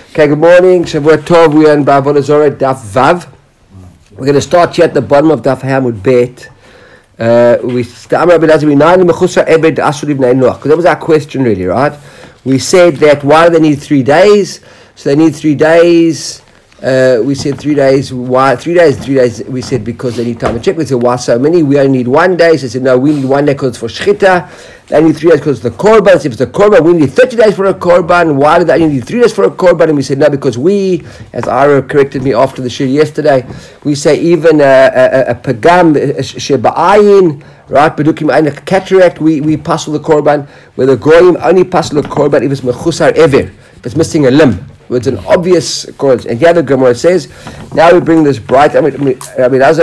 Okay, good morning. Shavua Tov. We are in Avodah Zarah Daf Vav. We're going to start here at the bottom of Daf Hamud Bet. Because that was our question, really, right? We said that why do they need 3 days? So they need 3 days. We said 3 days. Why 3 days? 3 days. We said because they need time to check. We said why so many? We only need 1 day. So they said no, we need 1 day because it's for shchita. They need 3 days because it's the korban. So if it's the korban, we need 30 days for a korban. Why do they need 3 days for a korban? And we said no, because we, as Ira corrected me after the shir yesterday, we say even a pagam sheba'ayin, right? Bedukim ayin, a cataract, we passel the korban. Where the goyim only passel the korban if it's mechusar ever, if it's missing a limb. It's an obvious cause. And here the Gemara says, now we bring this bright. How do we know that the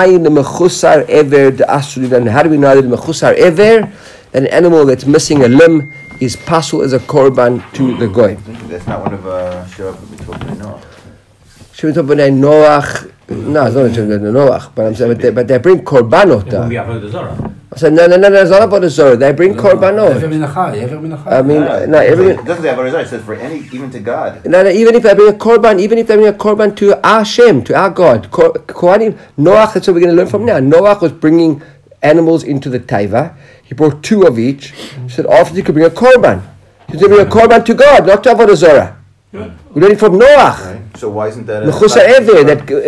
mechusar ever, that an animal that's missing a limb is pasul as a korban to the goy? That's not one of Shirah B'nei Noach. Shirah B'nei Noach. No, it's not Shirah B'nei Noach. But I'm saying, but they bring korbanot. I said, no, it's not about the Zorah. They bring korbanot. I mean, no, every. It doesn't say about Zorah. It says for any, even to God. No, even if they bring a korban, to our Shem, to our God. Kohanim, Noach, that's what we're going to learn from now. Noach was bringing animals into the taiva. He brought 2 of each. He said, after you could bring a korban. You could bring a korban to God, not to Avodah Zarah. We learn it from Noach. Right. So why isn't that? Mechusar ever.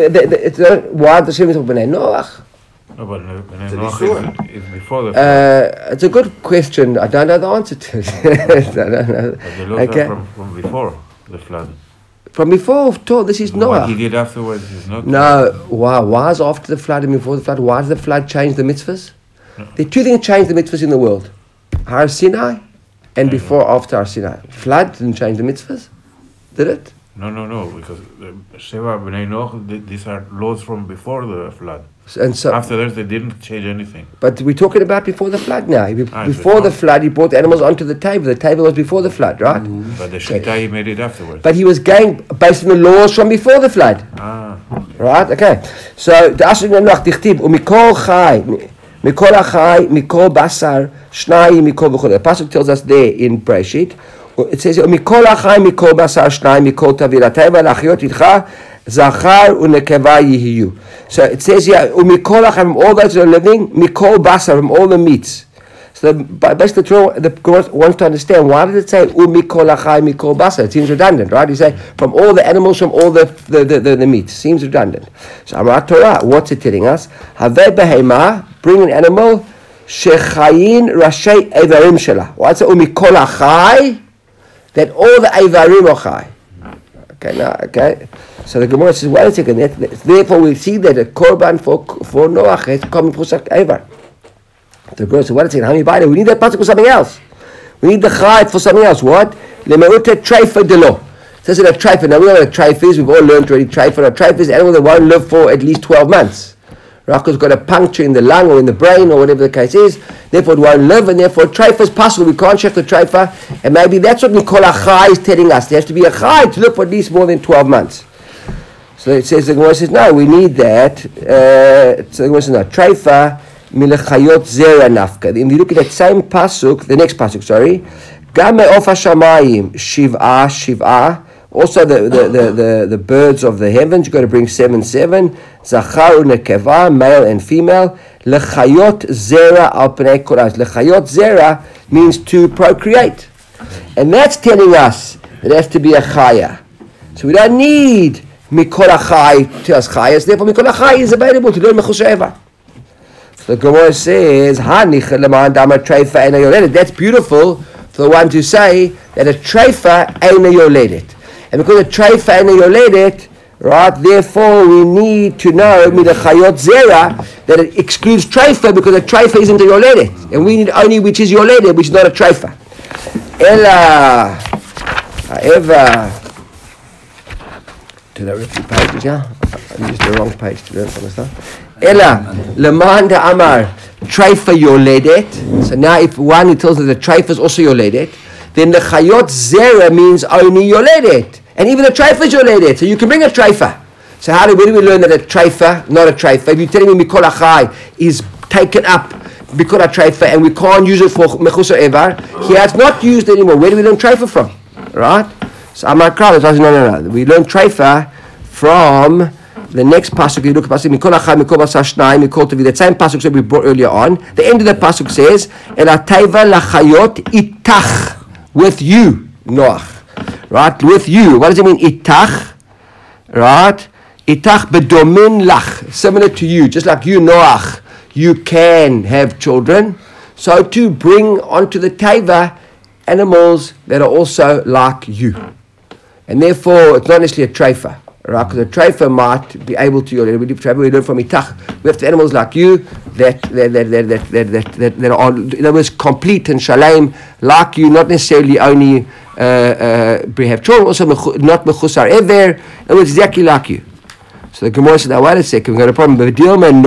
Why the Shem is B'nai Noach? No, but Noach is before the flood. It's a good question. I don't know the answer to it. I don't know. But the laws are from before the flood. From before, this is Noah. What he did afterwards is not. No, why is after the flood and before the flood? Why does the flood change the mitzvahs? No. There are 2 things change the mitzvahs in the world: Har Sinai and before, after Har Sinai. Flood didn't change the mitzvahs, did it? No, because Sheva B'nai Noach, these are laws from before the flood. And so after that, they didn't change anything. But we're talking about before the flood now. Before the flood, he brought animals onto the table. The table was before the flood, right? But the shita, he made it afterwards. But he was going based on the laws from before the flood. Okay. Right? Okay. So the Asher Noach dichtiv umikol chai mikol achai mikol basar shnai mikol v'chol. The pasuk tells us there in Bereshit. It says umikol achai mikol basar shnai mikol tavila teva lachiot itcha zachar unekeva yihiyu. So it says here, umikol achai, from all those that are living, mikol basar, from all the meats. So basically the Gemara wants to understand, why does it say umikol achai mikol basar? It seems redundant, right? You say from all the animals, from all the meats. Seems redundant. So Amar Torah, what's it telling us? Havei behema, bring an animal, shechayin rashei evarim shela. Why does it say umikol achai? That all the evarim are chai. Okay. So the Gemara says, wait a second. Therefore, we see that a korban for Noach is coming for Evar. The Gemara says, wait a second. How many buy it? We need that pasuk for something else. We need the chayit for something else. What? Lemeute treifa delo. It says that a treifa. Now we know what a treifa is. We've all learned already. Treifa. A treifa is an animal that won't live for at least 12 months. Rachel has got a puncture in the lung or in the brain or whatever the case is. Therefore, it won't live, and therefore, treifa is possible. We can't check the treifa, and maybe that's what Mikol Achai is telling us. There has to be a chai to live for at least more than 12 months. So it says, the Gemara says, no, we need that. So the Gemara says, no, treifa milechayot zera nafka. If you look at that same pasuk, the next pasuk, Gam me'of hashamayim shiv'ah. Also the birds of the heavens, you've got to bring 7. Zachar unekeva, male and female. Lechayot zera al pnei koraz. Lechayot zera means to procreate. And that's telling us that it has to be a chaya. So we don't need mikol achai to us chayas. Therefore mikol achai is available to learn mechusar ever. So the Gemara says, that's beautiful for the one to say that a treifa ain't a yoledet. And because a treifa ain't a yoledet, right, therefore we need to know midachayot zera that it excludes treifa, because a treifa isn't a yoledet. And we need only which is yoledet, which is not a treifa. Ella, however, did I read 2 pages, yeah? I used the wrong page to learn some of stuff. Ella, leman da amar, treifa yoledet. So now if one tells us that treifa is also yoledet, then the chayot zera means only yoledet. And even the treifa is yoledet. So you can bring a treifa. So where do we learn that a treifa, not a treifa? If you're telling me mikol achai is taken up mikol treifa and we can't use it for mechusar evar, here it's not used anymore. Where do we learn treifa from? Right? So Amar Kral, no. We learn treifa from the next pasuk. You look at pasuk Mikol Achai Mikol Basar Shnai Mikol Tavi. That same pasuk that we brought earlier on. The end of the pasuk says Ela Taiva Lachayot Itach, with you, Noach. Right, with you. What does it mean, Itach? Right, Itach bedomin lach, similar to you, just like you, Noach, you can have children. So to bring onto the taiva animals that are also like you, and therefore it's not necessarily a treifa, right? Because a treifa might be able to. We learn from Itach. We have the animals like you that are, in other words, complete and shalem like you, not necessarily only. We have children also not mechusar ever, in other words, exactly like you. So the Gemara said, now wait a second, we've got a problem. Maybe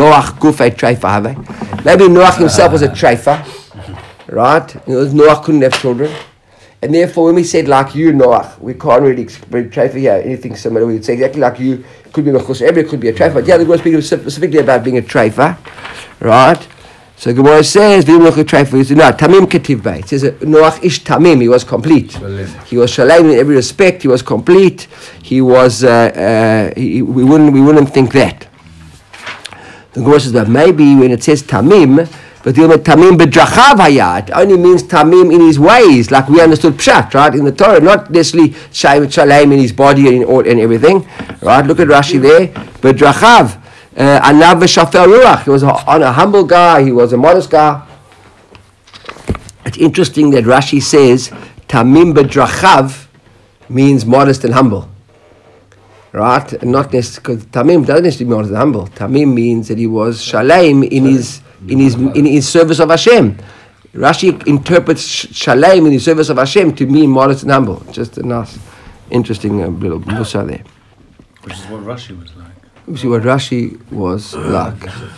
Noach himself was a treifa, right? Noach couldn't have children. And therefore, when we said like you, Noach, we can't really explain treifa here, anything similar. We would say exactly like you, it could be mechusar ever, it could be a treifa. But yeah, the Gemara speaking specifically about being a treifa, right? So Gemara says, "No, Tamim ketiv bay." It says Noach ish Tamim. He was complete. He was shalem in every respect. He was complete. He was. We wouldn't think that. The Gemara says that maybe when it says Tamim, but Tamim bedrachav hayat, it only means Tamim in his ways, like we understood pshat, right, in the Torah, not necessarily shalem in his body and everything, right? Look at Rashi there, bedrachav. Anav v'shafel ruach. He was a humble guy. He was a modest guy. It's interesting that Rashi says Tamim b'drachav means modest and humble, right? And not necessarily, because Tamim doesn't necessarily mean modest and humble. Tamim means that he was shalem in his service of Hashem. Rashi interprets shalem in his service of Hashem to mean modest and humble. Just a nice, interesting little musa there. Which is what Rashi was like. See what Rashi was like.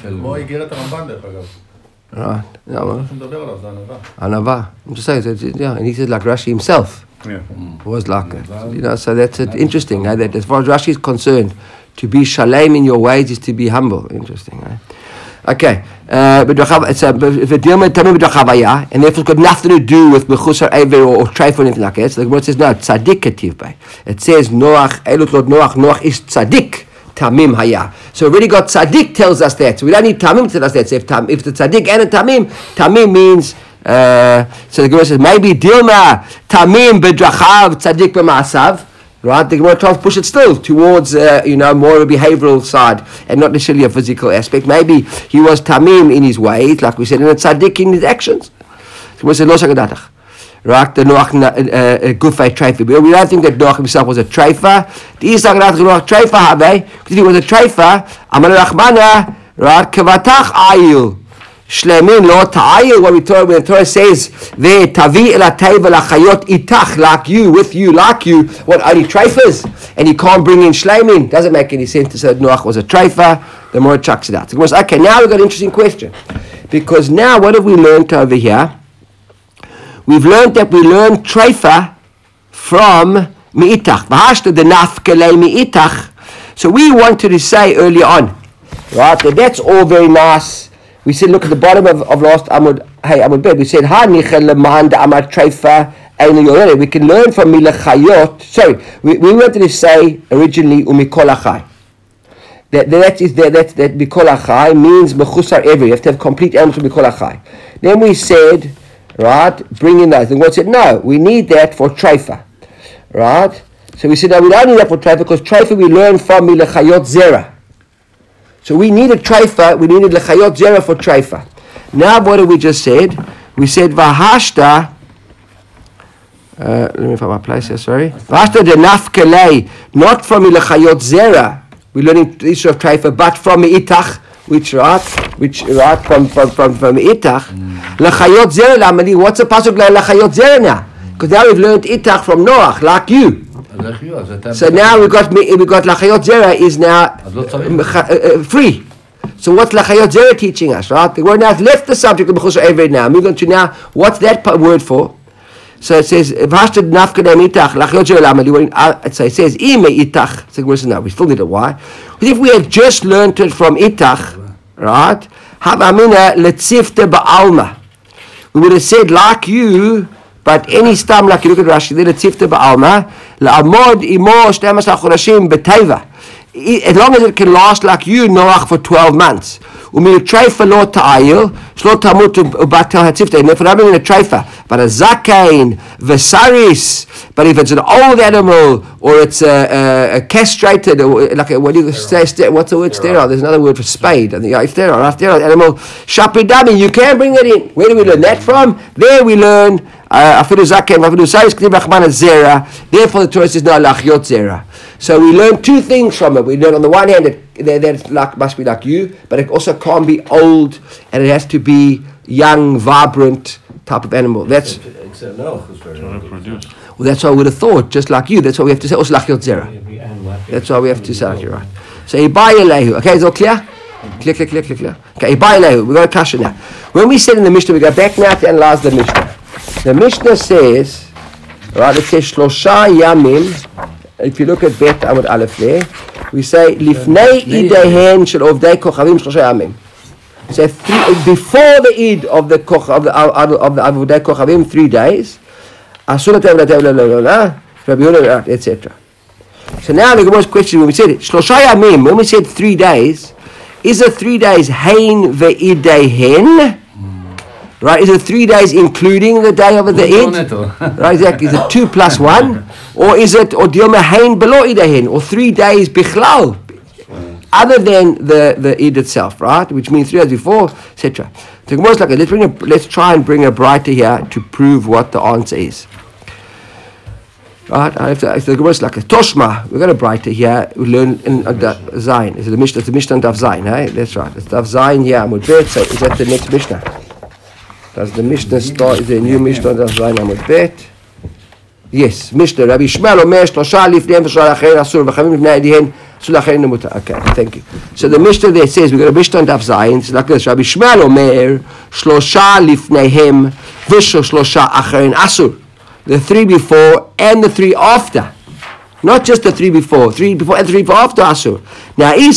Right. Anava. I'm just saying, yeah, and he said like Rashi himself was like that. So that's interesting. That as far as Rashi is concerned, to be shalem in your ways is to be humble. Interesting. Okay. And therefore it's got nothing to do with mechusar ever or treif or anything like that. So the Gemara says no, tzaddik ketiv bay. It says Noach, Elut Lord Noach is tzaddik. Tamim haya. So already got tzaddik tells us that. So we don't need Tamim to tell us that. So if the tzaddik and a Tamim means, so the Gemara says, maybe Dilma, Tamim bedrachav, tzaddik b'ma'asav. Right? The Gemara tries to push it still towards, more of a behavioral side and not necessarily a physical aspect. Maybe he was Tamim in his ways, like we said, and a tzaddik in his actions. The Gemara says, lo shakadatach. Right, the Noach gufay treifa. We don't think that Noach himself was a treifa. The Isaac Noach treifa habe. Because if he was a treifa, Amar Rachmana, right, kevatach ayil. Shlemin lo ta'ayil. What when the Torah says, there tavi ela teiva lachayot itach, like you, with you, like you. What, only treifas? And he can't bring in shlemin. Doesn't make any sense to say that Noach was a treifa. The more chucks it out. So okay, now we've got an interesting question. Because now what have we learned over here? We've learned that we learn treifa from mi'itach. V'hashta the nafkele mi'itach. So we wanted to say earlier on, right, that's all very nice. We said, look at the bottom of last Amud Bet. We said, ha nichel leman da amar treifa einu yoreh. We can learn from milachayot. Sorry, we wanted to say originally umikol achai. That mikol achai means mechusar every. You have to have complete elements of mikol achai. Then we said, right, bring in those. And God said, no, we need that for treifa. Right? So we said, no, we don't need that for treifa because treifa we learn from lechayot zera. So we needed treifa, we needed lechayot zera for treifa. Now what have we just said? We said, vahashta, let me find my place here, sorry. Vahashta de nafkelei, not from lechayot zera. We're learning the issue of treifa, but from itach, which from itach. Lachayot zera lamali. What's the pasuk lachayot zera now? Because now we've learned itach from Noach, like you. So now we got lachayot zera is now free. So what's lachayot zera teaching us? Right? We're now left the subject of mechusar every now. Moving on to now, what's that word for? So it says v'hashta nafkedem itach lachayot zera lamali. So it says ime itach. So no, we still need a why. Because if we had just learned it from itach, right? Havamina letzifte ba'alma. We would have said, like you, But any stam, like you look at Rashi, then it's tifta ba'alma, la'amod imo 12 chodashim b'teva. As long as it can last like you, Noach, for 12 months. Umiltreifa lo ta'ayil, shlo tamut ubatel hatifta. And if we're having a treifa, but a zakain, vesaris, but if it's an old animal, or it's a castrated, or like a, what do you say, what's the word, sterile? There's another word for spade. I think sterile animal, shapidami, you can bring it in. Where do we learn that from? There we learn, afidu zakain, afidu saris, k'tiv rachman zera. Therefore the Torah says, no, lachyot zera. So we learn two things from it. We learn on the one hand that it must be like you, but it also can't be old, and it has to be young, vibrant type of animal. That's Except Noach was very Trying to produce. well, that's what I would have thought, just like you. That's why we have to say also lachyot zera. That's why we have to say it, right. So Ibai Elehu. Okay, is all clear? Clear. Okay, Ibai Elehu. We've got a kasha now. When we said in the Mishnah, we go back now to analyze the Mishnah. The Mishnah says, right, it says Shlosha Yamim. If you look at Bet Amud Aleph there, we say Lifnei idehen shel ovdei kochavim shlosha yamim. So before the Eid of the Avudei Kochavim, 3 days, etc. So now the Gemara's question, when we said it, Shlosha Yamim, when we said 3 days, is it 3 days hein ve'idehen? Right, is it 3 days including the day of the Eid? Right, exactly. Is it 2 plus 1? Or is it, or diyom hein below idehen? Or 3 days bichlal? Other than the Eid itself, right? Which means 3 days before, etc. So Gemara's like, let's try and bring a brighter here to prove what the answer is. Right? So the Gemara's like a Toshma. We've got a brighter here. We learn in Zayin. It's the Mishnah Daf Zayin, right? That's right. It's Daf Zayin here. Amud Bet. So is that the next Mishnah? Does the Mishnah start? Is there a new Mishnah Daf Zayin Amud Bet? Yes, Mishnah. Rabbi Shmuel Omer Shlosha Lifnei v'Shlosha Acherin Asur v'Chavim Lifnei Edihen. Okay, thank you. So the Mishnah there says, we've got a Mishnah on Daf Zayin, it's like this, Rabbi Shmuel Omer, Shlosha Lifneihem, Shlosha Acherin Asur. The 3 before and the 3 after. Not just the 3 before, 3 before and 3 after Asur. Now, if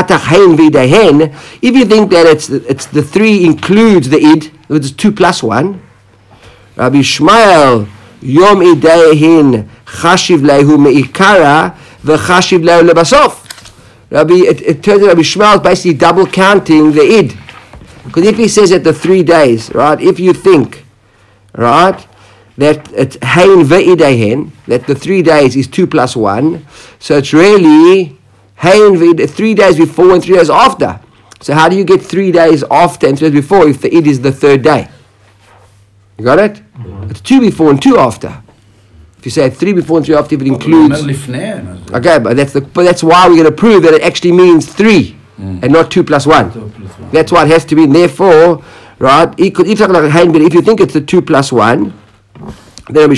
you think that it's the 3 includes the Eid, which is 2 plus 1, Rabbi Shmuel, Yom Ideihin, Chashiv Lehu Me'ikara, V'chashiv lehu lebasof. It turns out Rabbi Shmuel is basically double counting the Eid. Because if he says that the 3 days, right, if you think, right, that it's hein ve'idehen, that the 3 days is 2 plus 1, so it's really hein ve'id, 3 days before and 3 days after. So how do you get 3 days after and 3 days before if the Eid is the 3rd day? You got it? It's 2 before and 2 after. If you say 3 before and 3 after, if it includes... Okay, but that's why we're going to prove that it actually means 3 and not 2 plus 1. That's why it has to be. And therefore, right, if you think it's the 2 plus 1, then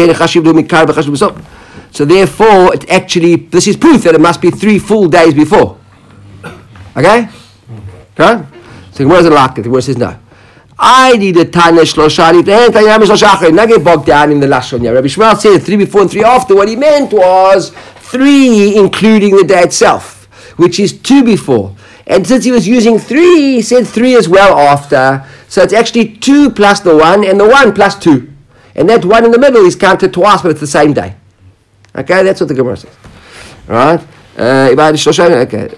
so therefore, it actually, this is proof that it must be 3 full days before. Okay? Right? So the Gemara doesn't like it. The Gemara says no. I need a Tanya Shlosha Lifnei. Now get bogged down in the Lashon. Rabbi Shmuel said 3 before and 3 after. What he meant was 3 including the day itself, which is 2 before. And since he was using 3, he said 3 as well after. So it's actually 2 plus the 1 and the 1 plus 2. And that 1 in the middle is counted twice, but it's the same day. Okay, that's what the Gemara says. All right? Okay.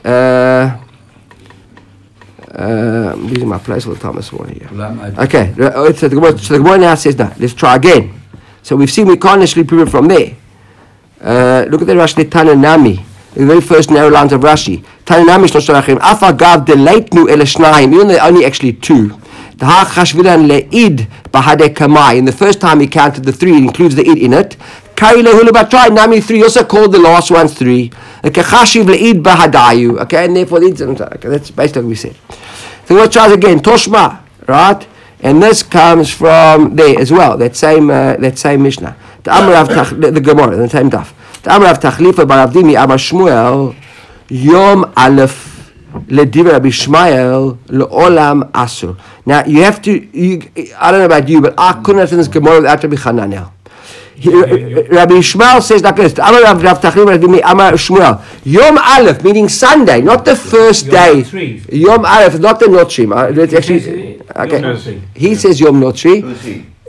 I'm losing my place all the time this morning here. Okay, so the Gemara now says, no, let's try again. So we've seen we can't necessarily prove it from there. Look at the Rashi Tananami, the very first narrow lines of Rashi. Tananami Shlosha Acherim, Afagav Deleitnu Ele Shnayim, even though there are only actually 2. The Chashvilan Le'id Bahade Kamai, and the first time he counted the 3, it includes the Id in it. Kari Lehulu Batrai, Nami 3, also called the last one 3. Okay, Chashiv Le'id Bahadayu, okay, and therefore that's basically what we said. So let's try it again, Toshma, right? And this comes from there as well, that same Mishnah. The Amar the Gemara, the same Daf. The Amar of Tachlifa Bar Avdimi Amar Shmuel, Yom Aleph Lediva Rabbi Shmuel Le'olam Asur. Now you have to, I don't know about you, but I couldn't understand this Gemara without Rabbi Hananel. Rabbi Shmuel says like this, Amar Rav Tachlifa Amar Shmuel, Yom Aleph, meaning Sunday, not the first day. Yom Aleph, not the Notrim. It's actually, okay. He says Yom Notri.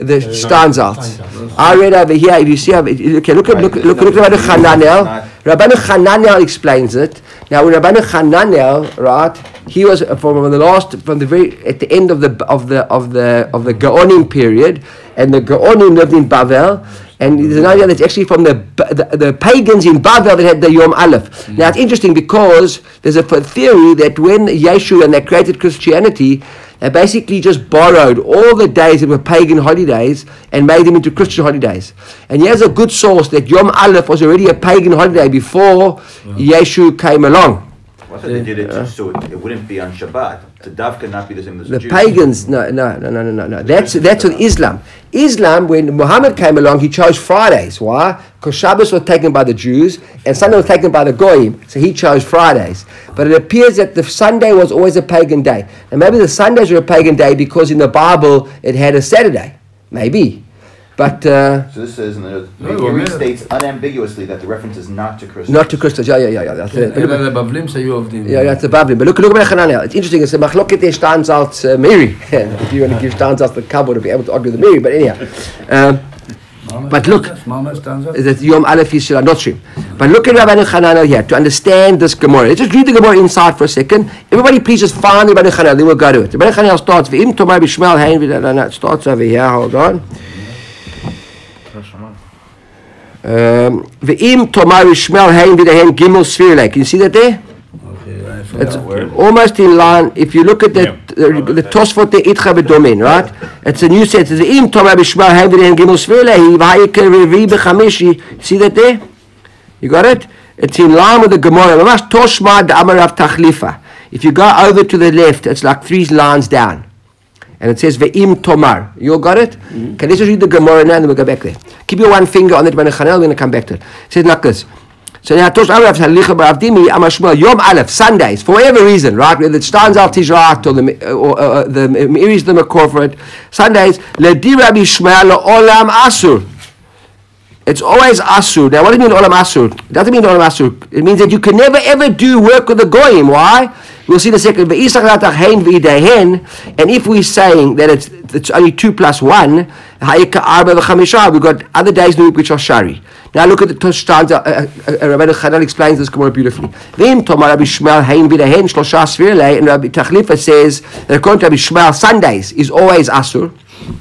the Stanzals. I read over here. If you see, okay, look at Rabbeinu Hananel. Rabbeinu Hananel explains it. Now, when Rabbeinu Hananel, right, he was from the very at the end of the Gaonim period, and the Gaonim lived in Bavel. And there's an idea that's actually from the pagans in Bavel that had the Yom Aleph. Now it's interesting because there's a theory that when Yeshu and they created Christianity, they basically just borrowed all the days that were pagan holidays and made them into Christian holidays. And here's a good source that Yom Aleph was already a pagan holiday before Yeshu came along. I thought they did it so it wouldn't be on Shabbat. The Davka not be the same as the The Jews. pagans, no. That's with Islam. Islam, when Muhammad came along, he chose Fridays. Why? Because Shabbos was taken by the Jews and Sunday was taken by the Goyim, so he chose Fridays. But it appears that the Sunday was always a pagan day. And maybe the Sundays were a pagan day because in the Bible it had a Saturday. Maybe. But So this says in the Erie states unambiguously that the reference is not to Christians. not to Christians. Yeah. That's it. לבבלים שהיו עובדים. Yeah, that's the Bavlim. But look at Hananel. It's interesting. It's a machloket there Stanzals Miri. If you want to give Stanzals the cover to be able to argue the Miri. But anyhow. But look, that Yom Aleph Yisrael Notrim. But look at Rabbeinu Hananel here to understand this Gemara. Let's just read the Gemara inside for a second. Everybody, please just find Rabbeinu Hananel. Then we'll go to it. Rabbeinu Hananel starts. V'im tomar b'shmal hein. No, it starts over here. Hold on. V'im tomar b'shmal hein v'dahen gimel svirle. Can you see that there? It's almost in line. If you look at the Tosfot Itcha B'Domin, right? It's a new sentence. Im Tomar B'Shmal Haviden Gimel Svirlehi V'Hayike Revi B'Chamishi. See that there? You got it? It's in line with the Gemara. Mamash Toshma D'Amarav Tachlifa. If you go over to the left, it's like 3 lines down, and it says Ve'im Tomar. You all got it? Okay, let's just read the Gemara now, and then we'll go back there. Keep your one finger on the Rabbeinu Hananel. We're going to come back to it. It says like this. So now Tosh Amrav Halicha B'Avdimi Amashmuel Yom Aleph Sundays for whatever reason, right? Whether it stands out Tishrat or the Meiri's the Makor for it. Sundays Ledi Rabbi Shmuel Olam Asur. It's always Asur. Now what does it mean Olam Asur? It doesn't mean Olam Asur. It means that you can never ever do work with the Goyim. Why? We'll see in a second. And if we're saying that it's only 2 plus 1, we've got other days in the week which are Shari. Now look at the Stanza. Rabbeinu Hananel explains this Gemara beautifully. V'im tomar Rabbi Shmuel hein v'dahen shlosha svirle, and Rabbi Tachlifa says that according to Rabbi Shmuel, Sundays is always Asur.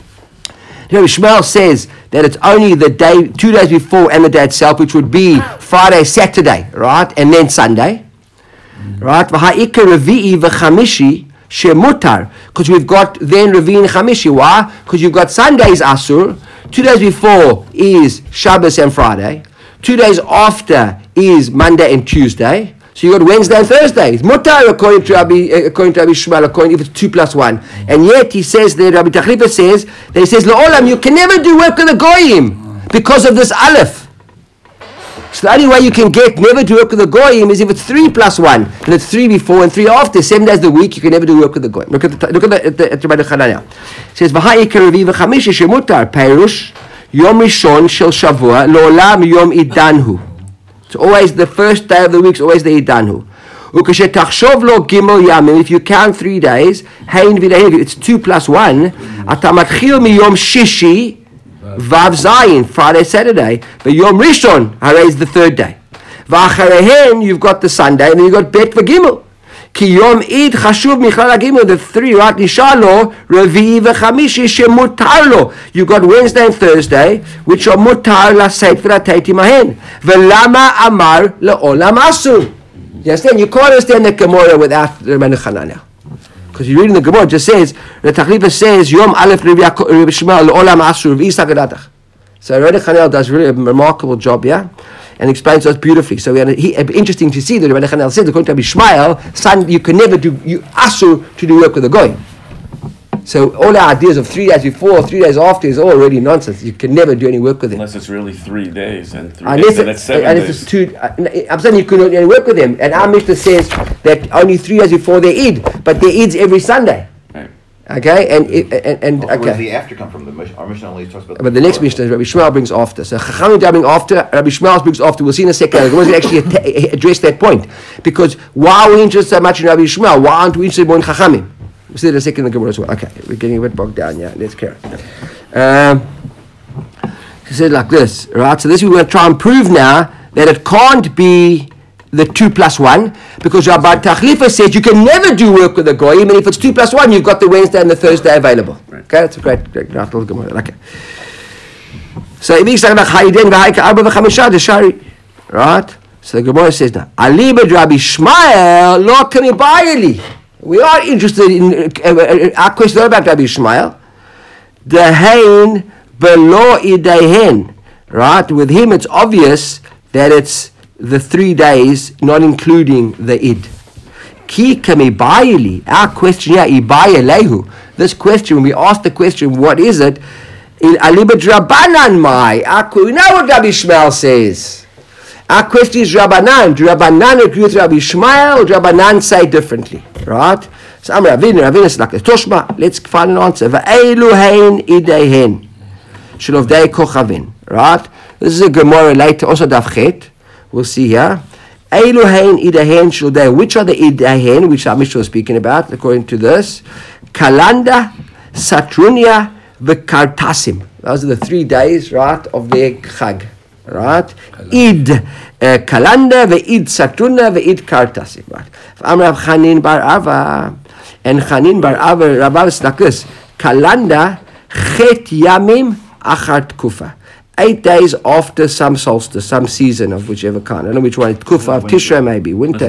Rabbi Shmuel says that it's only the day, 2 days before and the day itself, which would be Friday, Saturday, right, and then Sunday, right? V'ha'ikar revi'i v'chamishi shemutar, because we've got then Revi'i and Chamishi. Why? Because you've got Sundays Asur. 2 days before is Shabbos and Friday. 2 days after is Monday and Tuesday. So you got Wednesday and Thursday. It's mutar according to Rabbi Shmuel, according if it's 2 plus 1. And yet he says that Rabbi Tachlifa says that he says La'olam, you can never do work with the Goyim because of this Aleph. So the only way you can never do work with the Goyim is if it's 3 plus 1, and it's 3 before and 3 after. 7 days a week you can never do work with the Goyim. Look at Rabbeinu Hananel. It says V'ha'ikar revi v'chamishi shemutar Perush Yom Rishon shel Shavua Lo'olam Yom Idanhu. It's always the first day of the week. It's always the Idanhu. Ukashetachshov lo gimel yamim. If you count 3 days, hein v'dahen. It's 2 plus 1. Ata matchil miyom shishi. Vav Zayin, Friday, Saturday. But Yom Rishon, Harei is the 3rd day. V'acharehen, you've got the Sunday, and then you've got Bet v'Gimel. Ki Yom Id Chashuv Michlal HaGimel, the 3, right? Nishalo, Revi'i v'Chamishi, Shemutar lo. You've got Wednesday and Thursday, which are Mutar L'Aseit V'Lateit Imahen. V'lama Amar Le'olam Asur. You understand? You can't understand the Gemara without Rabbeinu Hananel. Because you're reading the Gemara, it just says, the Tachlifa says, Yom Aleph Rabbi Shmuel L'Olam Asur V'Isagadatach. So Rabbeinu Hananel does really a remarkable job, yeah? And explains us beautifully. So it'd be interesting to see that Rabbeinu Hananel says, according to Rabbi Shmuel, son, you can never do, you Asur to do work with the Goyim. So all our ideas of 3 days before, 3 days after is all already nonsense. You can never do any work with them. Unless it's really 3 days and 3 days and it's 7 days. It's 2, I'm saying you couldn't do any work with them. And our Mishnah says that only 3 days before their Eid, but their Eid's every Sunday. Right. Okay, and Where does okay. the after come from? Our Mishnah only talks about. But the next Mishnah, Rabbi Shmuel brings after. So Chachamim bring after, Rabbi Shmuel brings after. We'll see in a second. We're going to actually address that point, because why are we interested so much in Rabbi Shmuel? Why aren't we interested more in Chachamim? We'll see in a second in the Gemara as well. Okay, we're getting a bit bogged down. Yeah, let's carry on. He said like this, right? So this we're going to try and prove now that it can't be the 2 plus 1, because Rabbi Tachlifa said you can never do work with a goy, even if it's 2 plus 1, you've got the Wednesday and the Thursday available. Right. Okay, that's a great little Gemara. Okay. So if he's talking about Hayden, right? So the Gemara says now, Ali b'd Rabbi Shmuel lo kamibayeli. We are interested in our question not about Rabbi Shmuel. The hein below idehen, right? With him, it's obvious that it's the 3 days, not including the id. Ki kamibayeli. Our question here, ibayelehu. This question, when we ask the question, what is it? Ali b'd Rabbanan mai. We know what Rabbi Shmuel says. Our question is Rabbanan. Do Rabbanan agree with Rabbi Shmuel, or do Rabbanan say differently? Right? So I'm Ravina is like this. Toshma, let's find an answer. Va'elu hein idehen. Shalovdei kochavin. Right? This is a Gemara later, also Daf Chet. We'll see here. Eilu hein idehen shalovdei. Which are the idehen, which our Mishnah was speaking about, according to this? Kalanda, Satrunia, V'kartasim. Those are the 3 days, right, of their Chag. Right? Id Kalanda, ve'id Satruna, ve'id Kartasim. Right? Amrav Chanin bar Ava, and Chanin bar Ava, Rabbi is like this: Kalanda, Chet Yamim, Achat Kufa. 8 days after some solstice, some season of whichever kind. I don't know which one. Kufa of Tishrei maybe, winter.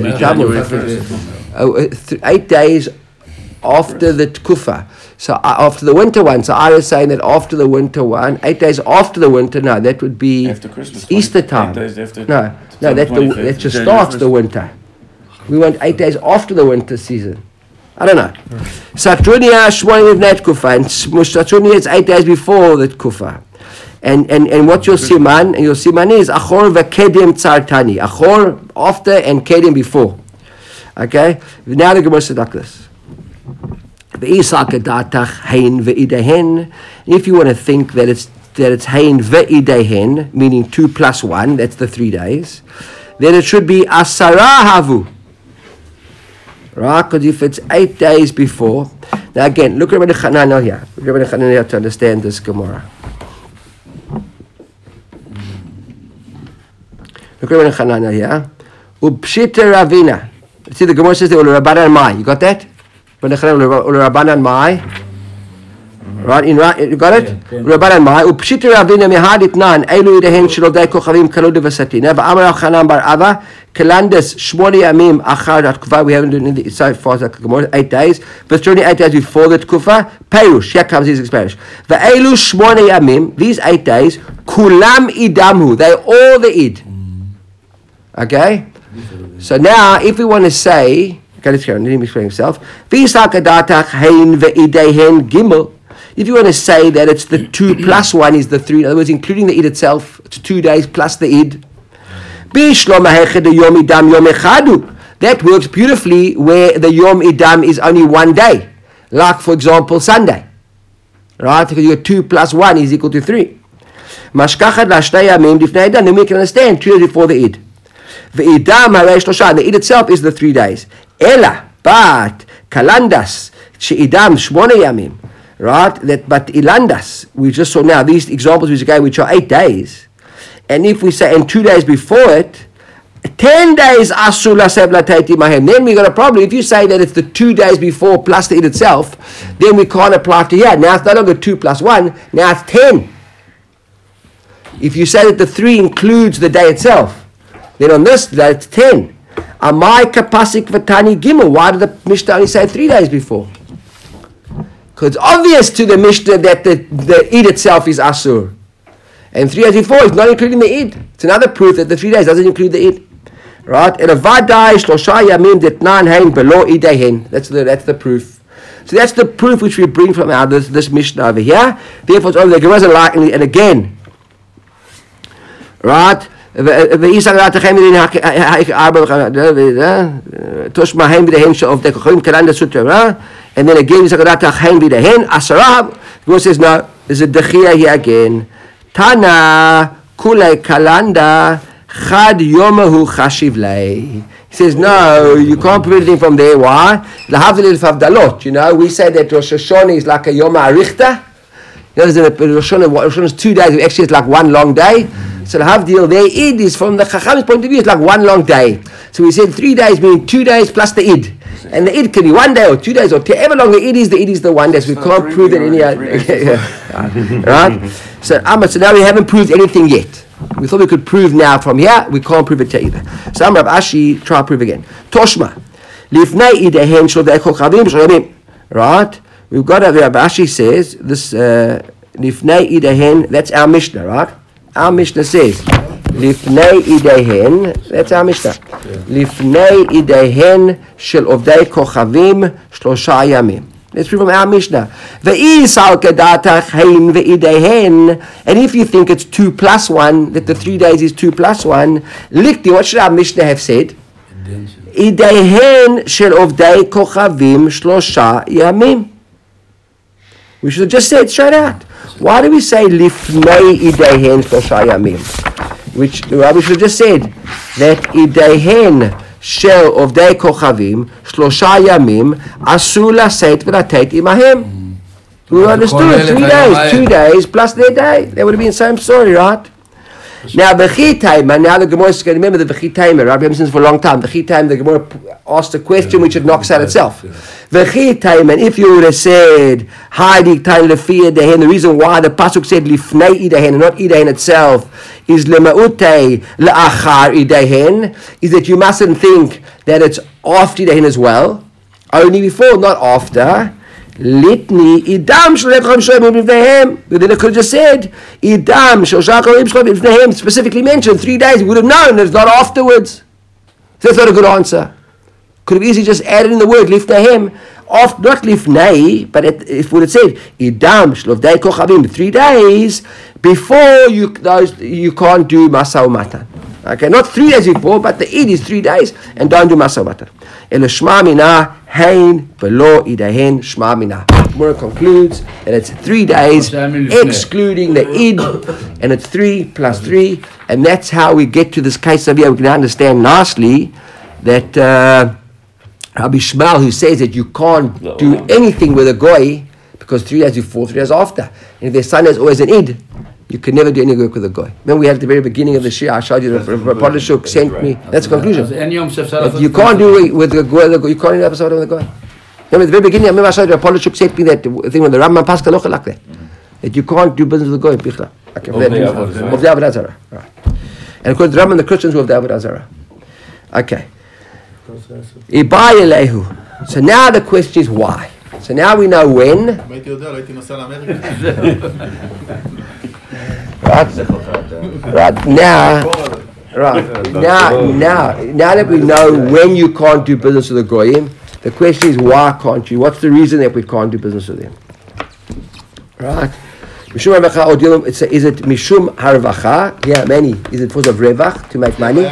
8 days after the Kufa. So after the winter one, so I was saying that after the winter one, 8 days after the winter, no, that would be after Christmas, Easter time. 8 days after that just starts the winter. We want 8 days after the winter season. I don't know. Satrunia Shmonim Net Kufa, and Satrunia it's 8 days before the Kufa. And what your siman is Achor v'Kedim Tzartani. Achor after and Kedim before. Okay? Now the Gemara said like this. If you want to think that it's hein ve'idehen, meaning 2 plus 1, that's the 3 days, then it should be asara havu. Right? Because if it's 8 days before, now again, look at Rabbi Chananel here. Look at Rabbi Chananel here to understand this Gemara. Look at Rabbi Chananel here. Upshita Ravina. See, the Gemara says they were Rabbanan Mai. You got that? Rabbanan Mai. Right, you got it? Rabbanan Mai. Upshita Ravina mehadit nan. Eilu idehen shelodei kochavim kalud v'satina. V'amar Chanan bar Ava. Kalandas shmoni yamim achar at kufa. We haven't done it so far as 8 days. But 28 days before that kufa. Perush. Here comes his explanation. V'eilu shmoni yamim. These 8 days. Kulam idamhu. They're all the id. Okay? So now, if we want to say, okay, let's go, let him explain himself. If you want to say that it's the 2 plus 1 is the 3, in other words, including the id itself, it's 2 days plus the id. That works beautifully where the Yom Idam is only 1 day. Like, for example, Sunday. Right? Because you got 2 plus 1 is equal to 3. Then we can understand 2 days before the id. The id itself is the 3 days. Ela, but kalandas, she'idam shmona yamim, right? But ilandas, we just saw now these examples we gave, which are 8 days. And if we say, and 2 days before it, 10 days asul lasev latati mahem, then we got a problem. If you say that it's the 2 days before plus the id itself, then we can't apply to here. Now it's no longer 2 plus 1, now it's 10. If you say that the 3 includes the day itself, then on this, that's 10. Amai kapasik vatani gimel. Why did the Mishnah only say 3 days before? Because it's obvious to the Mishnah that the id itself is asur. And 3 days before is not including the id. It's another proof that the 3 days doesn't include the id. Right? And a vadai shlosha yamim detnan hein below idehen. That's the proof. So that's the proof which we bring from this Mishnah over here. Therefore, it's over the Gemara likely, and again, right? And then again, we say that Asarab. The says no. There's a dechia here again. Tana kulei kalanda chad yomahu chashiv lei. He says no, you can't prove anything from there. Why? Lahavdil favdalot. You know, we say that Rosh Hashanah is like a Yom Arichta. You know, there's Rosh Hashanah is 2 days, actually it's like one long day. So the Havdil there, Eid is from the Chacham's point of view, it's like one long day. So we said 3 days meaning 2 days plus the Eid. And the Eid can be 1 day or 2 days or however long the Eid is the 1 day. So we can't prove that any other. Right? So now we haven't proved anything yet. We thought we could prove now from here, we can't prove it to either. So Rav Ashi, try to prove again. Toshma. Lifnei idehen shlodei kochavim shloimim. Right? We've got Rav Ashi says, this Lifnei idehen, that's our Mishnah, right? Our Mishnah says, Lifnei idehen, that's our Mishnah. Lifnei idehen shel ovdei kochavim shlosha yamim. Let's read from our Mishnah. And if you think it's 2 plus 1, that the 3 days is 2 plus 1, likti, what should our Mishnah have said? Idehen shel ovdei kochavim shlosha yamim. We should have just said straight out. Why do we say lifnei idehen shlosha yamim? Which we should have just said that idehen shel ovdei kochavim shlosha yamim asur laseit v'lateit imahem. We understood 3 days, 2 days plus their day. That would have been the same story, right? Now the Chitayma, now the Gemara is going to remember the Chitayma, right? We haven't seen this for a long time. The Chitayma, the Gemara asked a question which it knocks out itself. The Chitayma, if you would have said, Haidi Tain Lefi Idehen, the reason why the Pasuk said Lifnei Idehen and not Idehen itself is Lemaute La'achar Idehen, is that you mustn't think that it's after Idehen as well, only before, not after. Litni idam shlecham shloim b'fneihem. Then it could have just said idam shloshach shloim b'fneihem. Specifically mentioned 3 days. We would have known that it's not afterwards. So that's not a good answer. Could have easily just added in the word lifneihem, not lifnei, but if we would have said idam shlovdei kochavim 3 days before you can't do masa umatan. Okay, not 3 days before, but the Eid is 3 days, and don't do masa umatan. El shma mina hein velo idehen shma mina. Gemara concludes that it's 3 days excluding the Eid, and it's 3 plus 3, and that's how we get to this case of here. We can understand nicely that Rabbi Shmuel, who says that you can't do anything with a goy because 3 days before, 3 days after, and if their son is always an Eid, you can never do any work with a goy. Remember we had at the very beginning of the Shia, I showed you that Polishuk sent me. That's the conclusion. You can't do it with the goy. You can't do the episode with the goy. Remember at the very beginning, I showed you that Polishuk sent me that thing when the Rambam Pascha Locha like that you can't do business with the goy. Okay, of the Avodah Zarah. Right. And of course the Rambam and the Christians were of the Avodah Zarah. Okay. So now the question is why. So now we know when. Right now that we know when you can't do business with the goyim, the question is why can't you? What's the reason that we can't do business with them? Right? Mishum harvacha, is it mishum harvacha? Yeah, many. Is it because of revach to make money?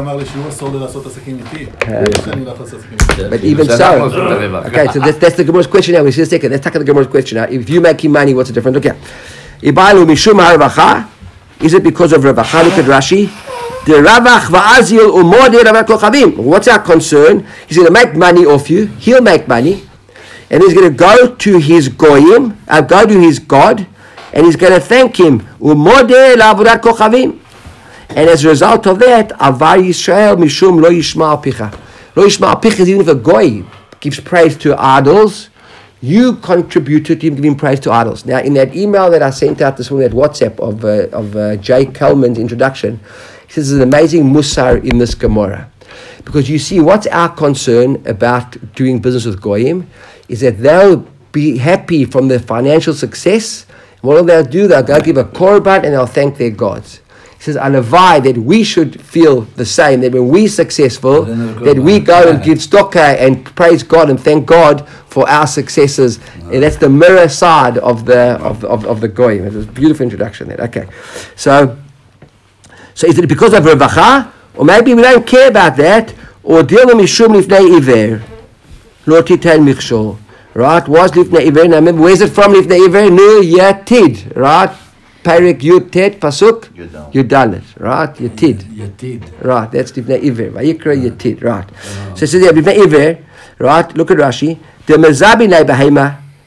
But even so, okay. So that's the Gemara's question now. We see a second. Let's take the Gemara's question now. If you make him money, what's the difference? Okay. Ibailu mishum harvacha. Is it because of revacha? Look at Rashi. The ravach va'azil umode ravach kochavim. What's our concern? He's going to make money off you. He'll make money, and he's going to go to his goyim, go to his God. And he's going to thank him. Umodeh la'avodat kochavim. And as a result of that, Avar Yisrael mishum lo yishma picha. Lo yishma picha is even if a goy gives praise to idols, you contributed to him giving praise to idols. Now, in that email that I sent out this morning, that WhatsApp of Jay Kelman's introduction, he says there's an amazing musar in this Gemara. Because you see, what's our concern about doing business with goyim is that they'll be happy from their financial success. What will they do? They'll go give a korban and they'll thank their gods. He says, Alavai, that we should feel the same, that when we're successful, that we go and give tzedakah and praise God and thank God for our successes. And that's the mirror side of the goyim. It was a beautiful introduction there. Okay. So is it because of revacha? Or maybe we don't care about that? Or dilma mishum lifnei iver, lo titel michshol. Right? Was lifnei iver? Now remember, where's it from? Lifnei iver? Nu yatid. Right? Perik Yud Tet Pasuk Yudalet. Right? Yatid. Right? That's lifnei iver. Vayikra Yatid. Right? So it says there lifnei iver. Right? Look at Rashi. The mezabi nei behema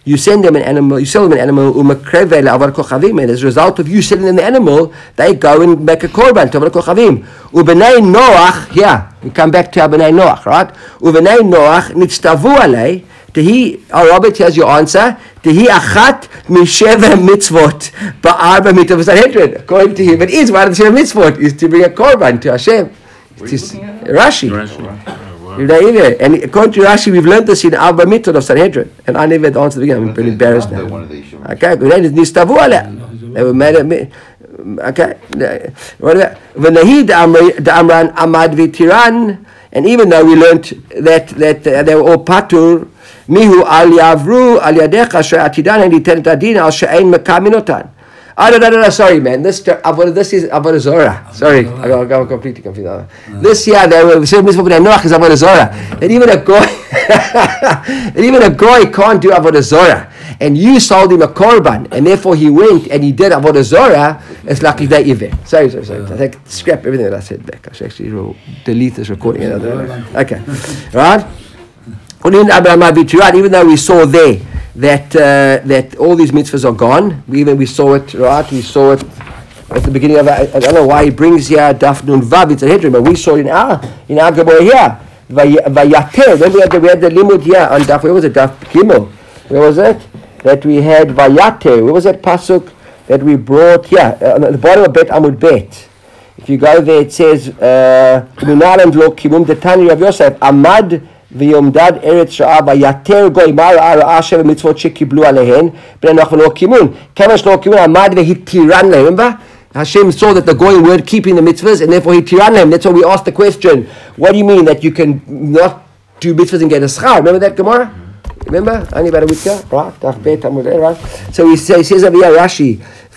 you send them an animal, you sell them an animal, and as a result of you selling them the animal, they go and make a korban to Avad Kochavim. Ubenei Noach, here, we come back to Ubenei Noach, right? Ubenei Noach, nitztavu alei, Robert, here's your answer. Tehi achat misheva mitzvot ba'arba mitzvot Sanhedrin. According to him, it is one of the mitzvot, is to bring a korban to Hashem. Rashi. And according to Rashi, we've learned this in Arba Mitzvot of Sanhedrin. And I never had the answer to the beginning. I'm pretty embarrassed now. Okay, then it's nistavu aleh. They were made okay. V'nahid da'amran amad v'tiran. And even though we learned that they were all patur, mihu al yavru al yadecha she'atidan and iten adin al she'ein mekamin otan. No, sorry, man. This is Avodah Zorah. Sorry, I got completely confused. This year, they were saying mitzvah b'nei Noach is Avodah Zorah. And even a goy can't do Avodah Zorah. And you sold him a korban, and therefore he went and he did Avodah Zorah. It's like they even. Sorry. I scrap everything that I said back. I should actually delete this recording. Okay, right? Even though we saw there that all these mitzvahs are gone. We saw it, right? We saw it at the beginning of I don't know why he brings here Daf Nun Vav in Sanhedrin, but we saw it in our Gemara here. Vayater. Then we had the limud here on Daf. Where was it? Daf Gimel. Where was it? That we had Vayater. Where was that pasuk that we brought here on the bottom of Bet Amud Bet? If you go there, it says Minalam Lo Kimum Detani Rav Yosef Amad ויומדד ארץ שעה ויתר גוי מה ראה שבע מצוות שקיבלו עליהן בני נוח ולא קימון כמה שלא קימון עמד והתירן להם. remember Hashem saw that the goyim weren't keeping the mitzvahs and therefore he tiran them. That's why we asked the question, what do you mean that you can not do mitzvahs and get a schar? Remember that Gemara? Remember? Ani bara mitzvah? Right? So he says over here Rashi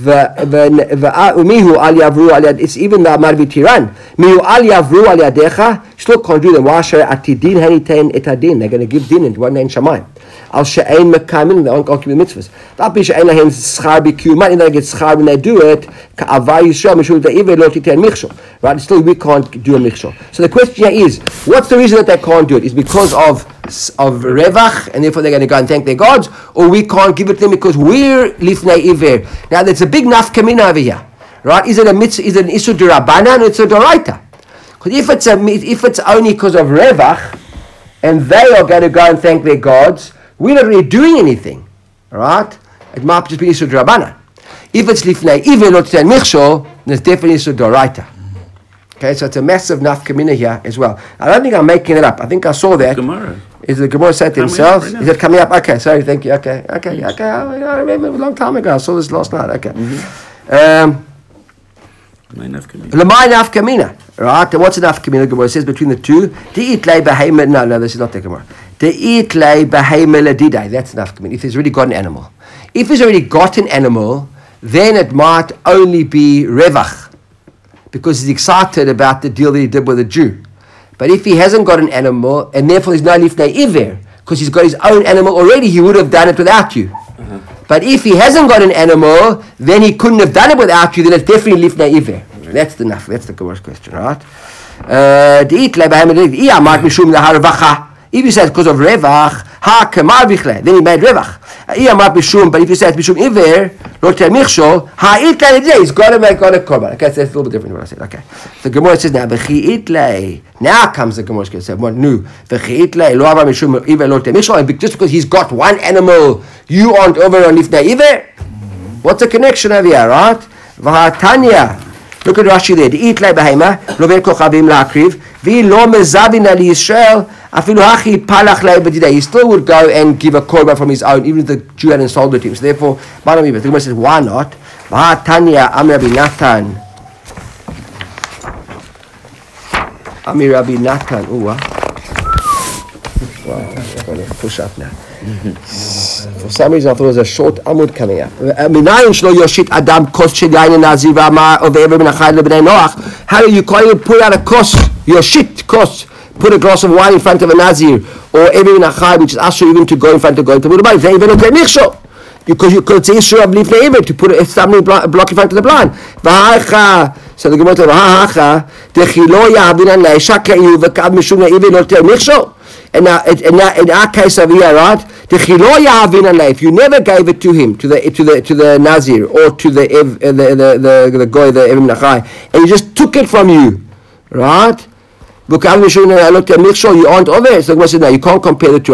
mihu al yavru al yad. It's even the amar v'tiran. Mihu al yavru al yadecha. Still can't do them. Washer atidin hanitain etadin. They're going to give din in one name shamayim. Al she'ein mekamin. They aren't keeping the mitzvahs. That be she'ein lahem schar b'kiyuman. And they get schar when they do it. Ka'avay yisrael mishul da'iver lo titen michshol. Right? Still we can't do a michshol. So the question here is, what's the reason that they can't do it? Is because of revach, and therefore they're going to go and thank their gods, or we can't give it to them because we're lifnei iver. Now there's a big nafkamina over here, right? Is it a mitzvah? Is it an issur d'Rabbanan or it's a d'oraita? Because if it's only because of revach, and they are going to go and thank their gods, we're not really doing anything, right? It might just be issur d'Rabbanan. If it's lifnei iver lo titen michshol, then it's definitely issur d'oraita. Okay, so it's a massive nafkamina here as well. I don't think I'm making it up. I think I saw that. Gemara. Is the Gemara said themselves? Is it coming up? Okay, sorry, thank you. Okay. I remember a long time ago. I saw this last night. Okay. L'may nafkamina. Right? And what's a nafkamina? The Gemara says between the two. De'it lei behema. No, this is not the Gemara. De'it lei behema ledidai. That's nafkamina. If he's already got an animal. If he's already got an animal, then it might only be revach, because he's excited about the deal that he did with a Jew. But if he hasn't got an animal, and therefore there's no lifnei iver, because he's got his own animal already, he would have done it without you. But if he hasn't got an animal, then he couldn't have done it without you, then it's definitely lifnei iver. That's the Gemara's question, right? If you say it's because of revach, then he made revach. But if you say it's mishum iver, he's got to make on a korban. Okay, so that's a little bit different than what I said. Okay, the Gemara says now, now comes the Gemara says, what new? And just because he's got one animal, you aren't over on lifnei iver. What's the connection over here, right? V'hatanya. Look at Rashi there. De'it lei behema, lovel kochavim la'akriv, v'lo mezavin ali Yisrael, afilu hachi palach lei b'didei. He still would go and give a korban from his own, even if the Jew hadn't sold it to him. So therefore, the Gemara says, why not? V'hatanya Amir Rabbi Natan. Amir Rabbi Natan. Wow, I'm going to push up now. For some reason I thought it was a short amud coming up. How do you call it? Put out a kos, yoshit kos. Put a glass of wine in front of a nazir, or every minachai, which is also even to go in front of God to put a blind. Because you could say issue of lifnei iver to put a stumbling block in front of the blind. So the Gemara says, and now in our case over here, right? If you never gave it to him, to the Nazir or to the Goy, the Evim Nachai, and he just took it from you, right? You aren't over it. So the Gemara says, no, you can't compare the two.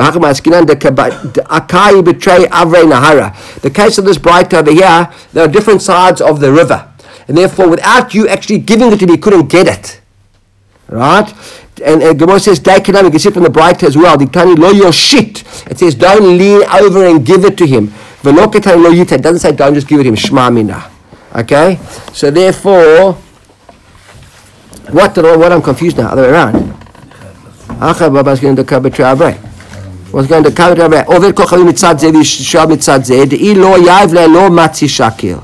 The case of this bright over here, there are different sides of the river. And therefore, without you actually giving it to him, he couldn't get it. Right? And Gemara says, you can see it from the bright as well. It says, don't lean over and give it to him. It doesn't say, don't just give it to him. Shma mina. Okay? So therefore, what I'm confused now, other way around. What's going to cover to Abre? What's going to cover to Abre? Over kochavim mitzad zeh v'yishab mitzad zeh de'i lo yav le'lo matzi shakil.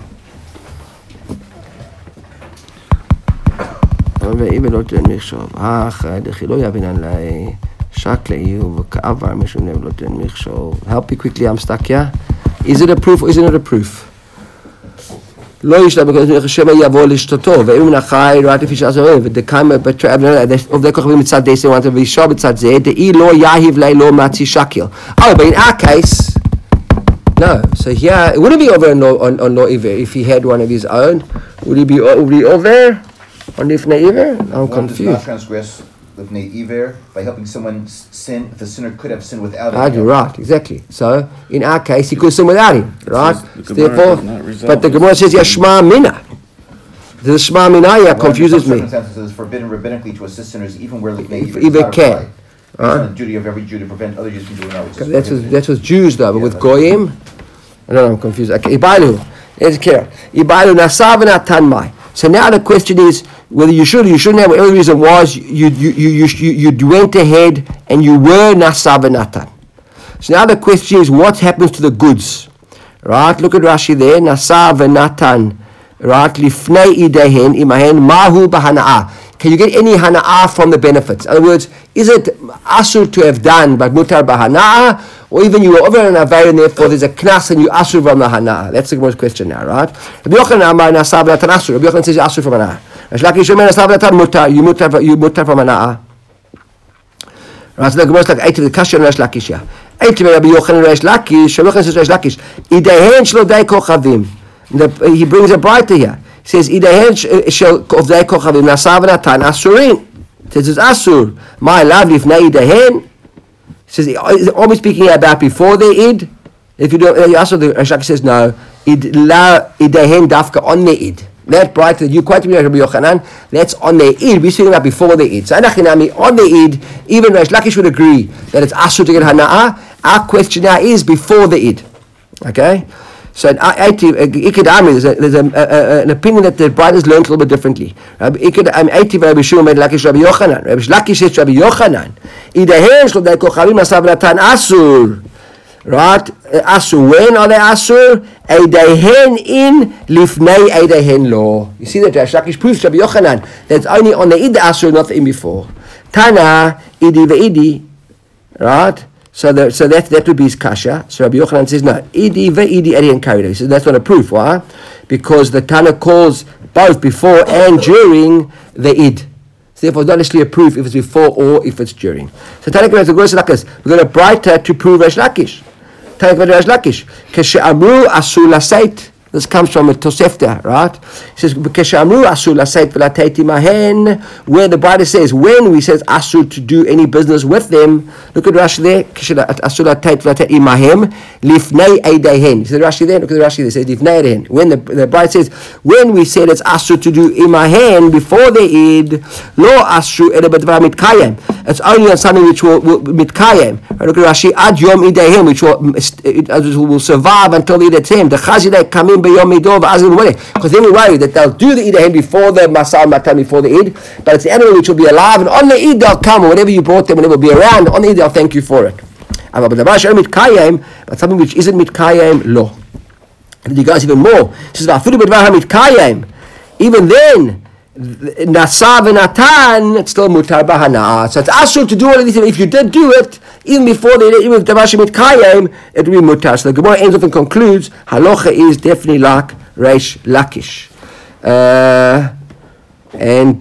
ואיבן לא תן מחשוב. דכי לא יבינן לה שק לאיו וכעבר משום לב לא תן מחשוב. Help me quickly, I'm stuck here. Is it a proof or is it not a proof? לא ישלם because שמא יבוא לשתותו ואם נחי רעת לפי שעזורים ודקיים עובדי כוכבים מצד די סיוונט וישור בצד זה דאי לא יהיב לי לא מצי שקיל. Oh, but in our case, no. So here, it wouldn't be over on Lo Iver if he had one of his own. Would he be over on Lifnei Iver? I'm confused. One does not transgress Lifnei Iver by helping someone sin if the sinner could have sinned without him. Right, exactly. So in our case, he could sin without him, right? Therefore, but the Gemara says Shma Mina. The Shma Mina confuses me. Circumstances it is forbidden rabbinically to assist sinners even where Lifnei Iver Iver can. It's the duty of every Jew to prevent other Jews from doing that. That was Jews though, but with Goyim, I don't know, I'm confused. Okay, Ibailu, let's care. Ibailu Nasav and Atanmai. So now the question is whether you should or you shouldn't have. Whatever the reason was, you went ahead and you were Nasav and Natan. So now the question is what happens to the goods, right? Look at Rashi there. Nasav and Natan, right? Lifnei idehen imahen mahu b'hana'ah. Can you get any hana'ah from the benefits? In other words, is it asur to have done but mutar b'hana'ah, or even you were over an avay and therefore there's a knas and you asur from the hana'ah? That's the most question now, right? Rabbi Yochanan amar nasav natan asur. Rabbi Yochanan says you asur from hana'ah. Resh Lakish omer nasav natan mutar. You mutar from hana'ah. Right, so the Gemara is like 8 of the Kasha and Resh Lakish here. 8 of Rabbi Yochanan and Resh Lakish. Rabbi Yochanan says Resh Lakish. Idehen shlo dei kochavim. He brings a brighter here. He says, Idehen shel kovdei kochavim nasav natan asurin. It says, it's asur. My love, lifnei idehen. He says, is always speaking about before the id? If you don't, also the Resh Lakish says, no. Idehen dafka on the id. That brighter, you quite me Rabbi Yochanan, that's on the id. We're speaking about before the id. So anachinami, on the id, even Resh Lakish would agree that it's asur to get hana'ah. Our question now is before the id. Okay? So there's an opinion that the brothers learned a little bit differently. Rabbi Shimon made Lakish Rabbi Yochanan. Rabbi Lakish says Rabbi Yochanan, Idehen shlo dei kochavim nasav natan asur. Right? Asur. When are they asur? Eidehen in lifnei eidehen lo. You see that Rabbi Lakish proves Rabbi Yochanan that's only on the id asur, not the in before. Tana idi ve'idi. Right? So that would be his kasha. So Rabbi Yochanan says, no, idi ve'idi edi carried. He says that's not a proof. Why? Because the Tana calls both before and during the id. So therefore, it's not necessarily a proof if it's before or if it's during. So Tana goes to Lakish. We're going to brighter to prove Resh Lakish. Tana goes to Resh Lakish. Keshe'amru asul laseit. This comes from a Tosefta, right? It says, Keshe'amru asul laseit v'lateit imahen, where the Bible says, when we says asur to do any business with them, look at Rashi there, Asul lateit v'lateit imahem, lifnei eidehen. See the Rashi there? Look at the Rashi there, it says, lifnei eidehen. When the Bible says, when we said it's asur to do imahen, before the id, lo asur ele b'dvar mitkayem. It's only on something which will mitkayem. Look at Rashi, ad yom idehen, which will survive until the idehen. The chazidei come in because then we worry that they'll do the Eid before the Masal Matan, before the Eid, but it's the animal which will be alive, and on the Eid they'll come, or whatever you brought them, whenever will be around, on the Eid they'll thank you for it. But something which isn't mitkayem, lo. And you guys even more. It says, even then, Nasav and Natan, it's still mutar b'hana'ah. So it's asur to do all of these things. If you did do it, even before the even if Davash mitkayem, it will be mutar. So the Gemara ends up and concludes, halacha is definitely like Resh Lakish. And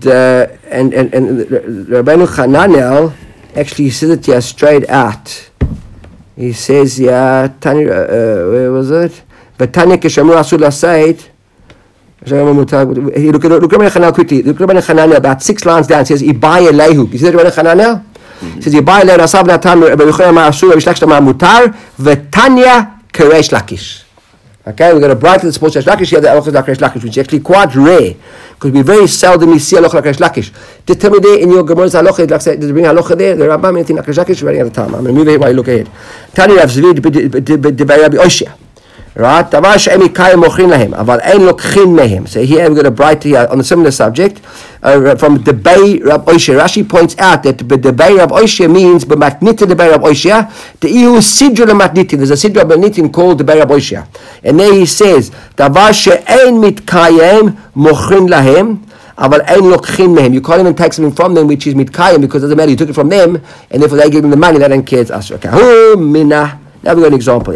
Rabbeinu Chananel actually says it here straight out. He says, yeah, Tanya, where was it? But Tanya Keshamu Asul Asait. Look at Rabbi Hananel quickly. Look at Rabbi Hananel about 6 lines down. It says, Ibai Elehu. You see that Rabbi Hananel? It says, Ibai Elehu Asav Natan Rabbi Yochanan Ma'asur Rabbi Shlach Shtama Mutar V'Tanya Keresh Lakish. Okay, we're going to brighten the sports Resh Lakish here, the Aloch Resh Lakish, which is actually quite rare, because we very seldom see Aloch Resh Lakish. Did tell me there in your Gemara's Aloch, like say, did they bring Aloch there? The Rabbam, anything like Resh Lakish, running out of time. I'm going to move ahead while you look ahead. Tani Rav Zvi, Debei Rabbi Oshia. Right? Davar she'em ikayim mochin lahem, aval ein lokchin mehem. So here we're going to brighten here on a similar subject. From Debei Rav Oshia, Rashi points out that Debei Rav Oshia means b'matnita Debei Rav Oshia. The iu sidra l'matnitin. There's a sidra b'matnitin called Debei Rav Oshia, and there he says davar she'ein mitkayim mochin lahem, aval ein lokchin mehem. You can't even take something from them which is mitkayim, because it doesn't matter. You took it from them, and therefore they give them the money. They don't care. It's us. Okay. Hu minah. Now we've got an example.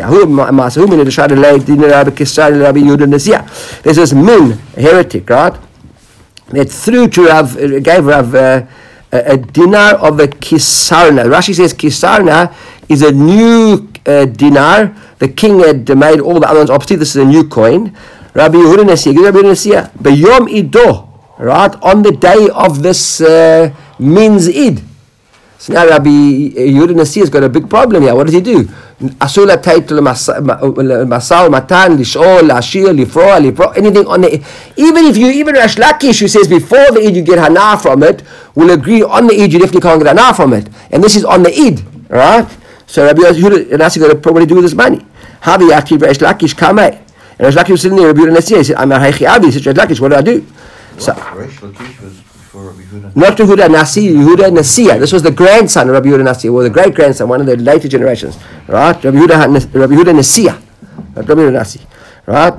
There's this Min, a heretic, right? That threw to Rav, gave Rav a dinar of a kisarna. Rashi says kisarna is a new dinar. The king had made all the other ones obsolete. This is a new coin. Rabbi Yehuda Nasiya, B'yom Ido, right? On the day of this Min's Id. So now Rabbi Yehuda Nasi has got a big problem here. What does he do? Asula taitul masal matan lishol lashir lifro anything on the, even Resh Lakish who says before the Eid you get hana from it, will agree on the Eid you definitely can't get hana from it, and this is on the Eid, right? So Rabbi Yehuda Nasi got to probably do with this money. Havi yati Resh Lakish kamei, and Resh Lakish was sitting there. Rabbi Yehuda Nasi he said, I'm a heichi abi. He said, Resh Lakish, what do I do? So Resh Lakish was before Rabbi Yehuda. Not Yehuda Nasi, Yehuda Nasiya. This was the grandson of Rabbi Yehuda Nasiya, or the great grandson, one of the later generations, right? Rabbi Yehuda Nasiya, not Rabbi Yehuda Nasi, right?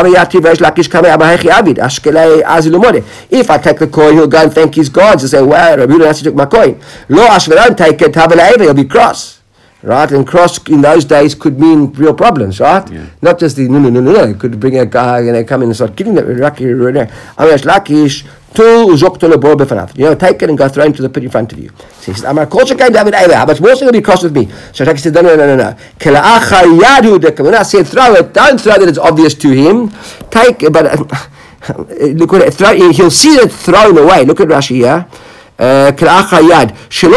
If I take the coin, he'll go and thank his gods and say, "Wow, Rabbi Yehuda Nasi took my coin." Lo Ashvaron take it, he'll be cross. Right, and cross in those days could mean real problems, right? Yeah. Not just the no. It could bring a guy and they come in and start killing that Lakish. Take it and go throw him to the pit in front of you. So he says, I'm a culture came David Ava, how much more is going to be cross with me? So Lakish said, no. When I said throw it, don't throw that it's obvious to him. Take it, but look at it, he'll see it thrown away. Look at Rashi here. He won't understand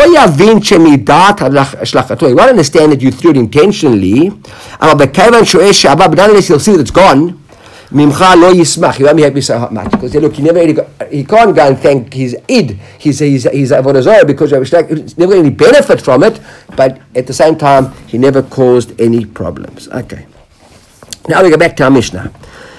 that you threw it intentionally, but nonetheless he'll see that it's gone. He won't be happy so much, because look, he can't go and thank his Id, his Avodah Zarah, because he's never got any benefit from it, but at the same time he never caused any problems. Okay, now we go back to our Mishnah.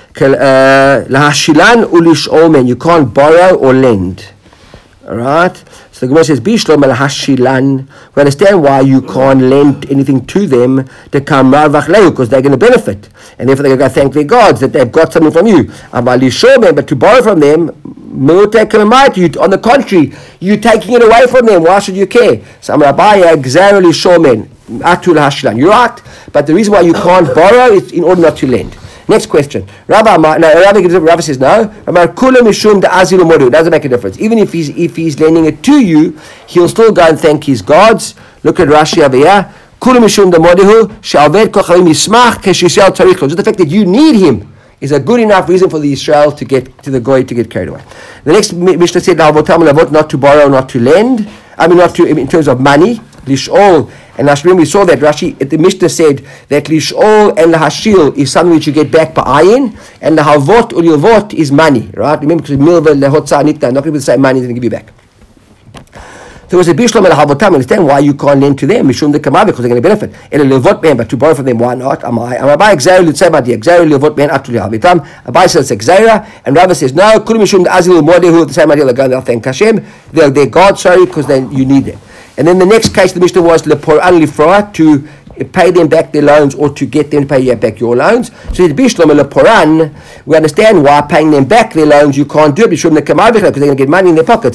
You can't borrow or lend. Alright, so the Gemara says, Bishlom al hashilan. We understand why you can't lend anything to them to come because they're going to benefit, and therefore they're going to go thank their gods that they've got something from you. But to borrow from them, on the contrary, you're taking it away from them. Why should you care? So you're right, but the reason why you can't borrow is in order not to lend. Next question. Rabbi says no. It doesn't make a difference. Even if he's lending it to you, he'll still go and thank his gods. Look at Rashi over here. Just the fact that you need him is a good enough reason for the Israel to get to the goy to get carried away. The next Mishnah said not to borrow, not to lend. Not to in terms of money. Lish'ol. And Ashrim, we saw that Rashi, the Mishnah said that Lish'ol and Lahashil is something which you get back by ayin, and the Havot or Yovot is money, right? Remember, because Milva, Lehotza, Nita, not people say money is going to give you back. So it was a Bishlam and a Havotam. Understand why you can't lend to them, Mishum the Kamah, because they're going to benefit. And a Levot man, but to borrow from them, why not? Abai Exera, let's say about the Exera, Levot man, Atuli Havitam. Abai says Exera, and Rava says, no, Kulim Mishum the Azil Modehu, the same idea, they're going to thank Hashem. They're God, sorry, because then you need them. And then the next case, the Mishnah was Leporan Lifra, to pay them back their loans or to get them to pay you back your loans. So it's Bishlom and Leporan. We understand why paying them back their loans you can't do it because they're going to get money in their pockets.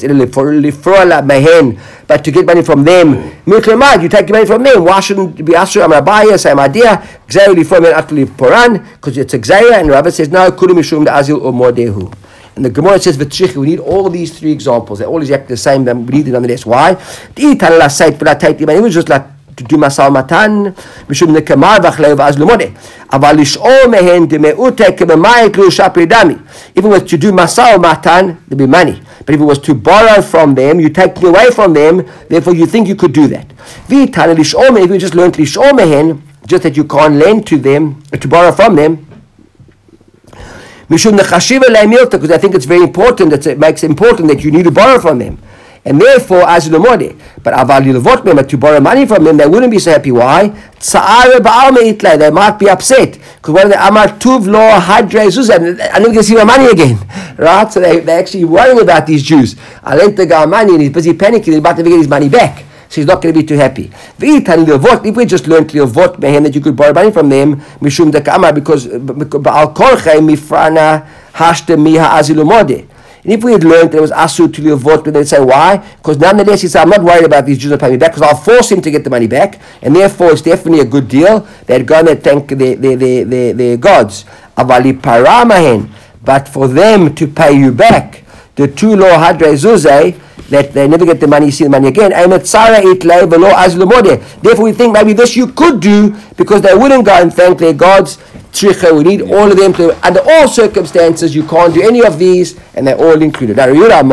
But to get money from them, you take money from them. Why shouldn't it be Asher Amabaya? Same idea. Exactly from Leporan, because it's Exera, and Rava says no. Kulim Mishum the Azil or Modehu. And the Gemara says, we need all these three examples. They're all exactly the same. We need it nonetheless. Why? It was just like to do masal matan, mishum nekamar v'achleu v'az lumode. Aval lish'ol mehen demeute kebemayit l'usha pridami. If it was to do masal matan, there'd be money. But if it was to borrow from them, you take away from them, therefore you think you could do that. V'itana lish'ol mehen, if you just learned lish'ol mehen, just that you can't lend to them, to borrow from them, because I think it's very important, it makes it important that you need to borrow from them. And therefore, as lumode, but to borrow money from them, they wouldn't be so happy. Why? They might be upset. Because one of the Amar Tuv Lo Hadre Zuzan, I never get to see my money again. Right? So they're actually worrying about these Jews. I lent the guy money and he's busy panicking, he's about to get his money back. So he's not going to be too happy. If we just learned that you could borrow money from them, mishum dekama, because ba'al korche mifrana hashte miha azilumode. And if we had learned that it was asu to liovot, they'd say why? Because nonetheless he said, I'm not worried about these Jews not paying me back, because I'll force him to get the money back, and therefore it's definitely a good deal. They'd go and thank their gods. Avali paramahen, but for them to pay you back, the two lo hadre zuzay, that they never get the money, you see the money again. Therefore we think maybe this you could do, because they wouldn't go and thank their gods. We need all of them to, under all circumstances, you can't do any of these, and they're all included. Now,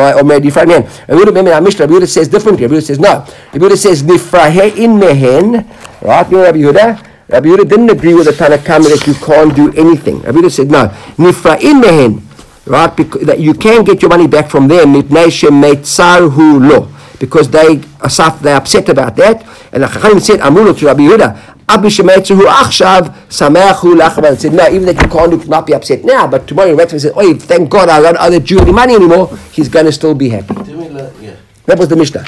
Rabbi says differently. Rabbi says no. Rabbi says nifrahe in mehen, right? You know Rabbi Yehuda? Rabbi Yehuda didn't agree with the Tanna Kamma that you can't do anything. Rabbi Yehuda said no. Nifra in mehen. Right, because that you can get your money back from them, because they're upset about that. And the Chachamim said, Amru to Rabbi Yehuda, said, no, even that you can't not be upset now, but tomorrow he said, oh, thank God I don't owe that Jew any money anymore, he's going to still be happy. That was the Mishnah.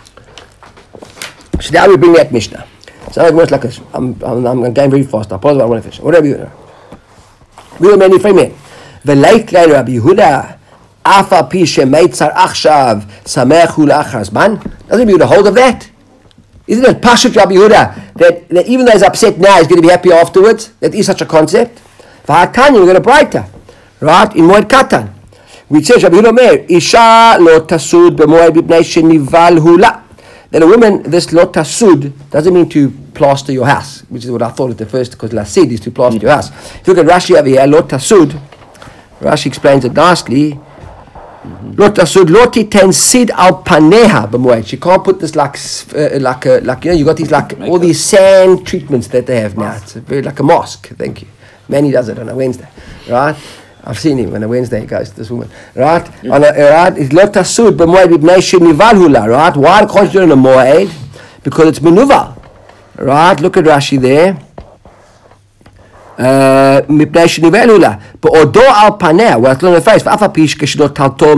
So now we bring that Mishnah. So it works like this. I'm going very fast. I apologize, I want to finish. What Rabbi Yehuda? We were many frame men. ולית לי רבי יהודה, אף על פי שמיצר עכשיו, שמח הוא לאחר הזמן? Doesn't Rabbi Yehuda hold of that? Isn't it Pashut Rabbi Yehuda that even though he's upset now, he's going to be happy afterwards? That is such a concept. V'hatanya, we're going to brighter. Right? In Moed Katan. Which says, Rabbi Yehuda Omer, Isha lo tasud b'moed b'pnei shenival hula. That a woman, this lo tasud, doesn't mean to plaster your house, which is what I thought at the first, because lasid is to plaster your house. If you look at Rashi over here, lo tasud, Rashi explains it nicely. Loti ten sid al paneha b'moed. She can't put this like you know, you got these like all these sand treatments that they have now. It's very like a mosque. Thank you. Manny does it on a Wednesday, right? I've seen him on a Wednesday. He goes to this woman, right? Right? It's lo tasud b'moed b'bnei shenival hula, right? Why can't you do it on a moed? Because it's menuval, right? Look at Rashi there. מפני שניבל לה בעודו על פניה, ואת לא נפייס, ואף הפיש כשלא תלתו